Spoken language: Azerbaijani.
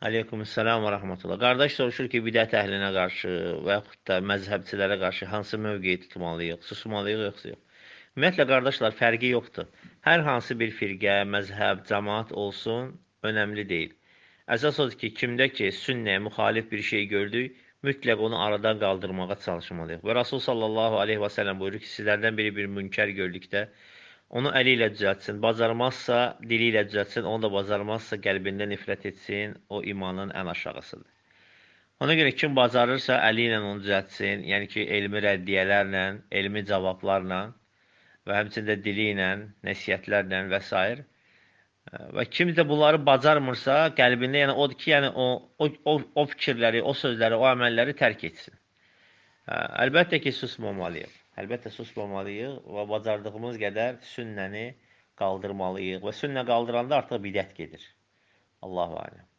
Aleykümselam və rəhmətullah. Qardaş soruşur ki, bidət əhlinə qarşı və yaxud da məzhəbçilərə qarşı hansı mövqeyi tutmalıyıq? Susmalıyıq yoxsa yox? Ümumiyyətlə, qardaşlar, fərqi yoxdur. Hər hansı bir firqə, məzhəb, cəmaat olsun, önəmli deyil. Əsas odur ki, kimdə ki, sünnəyə müxalif bir şey gördük, mütləq onu aradan qaldırmağa çalışmalıyıq. Və Rasul sallallahu aleyhi və səlləm buyurur ki, sizlərdən biri bir münkər gördükdə, onu əli ilə düzəltsin, bacarmazsa dili ilə düzəltsin, onu da bacarmazsa qəlbində nifrət etsin, o imanın ən aşağısıdır. Ona görə kim bacarırsa əli ilə onu düzəltsin, yəni ki, elmi rəddiyələrlə, elmi cavablarla və həmçində dili ilə, nəsiyyətlərlə və s. Və kim də bunları bacarmırsa, qəlbində, yəni odur ki, yəni o fikirləri, o sözləri, o əməlləri tərk etsin. Əlbəttə ki, susmamalıyıq. Əlbəttə susmamalıyıq və bacardığımız qədər sünnəni qaldırmalıyıq və sünnə qaldıranda artıq bidət gedir. Allahu aləm.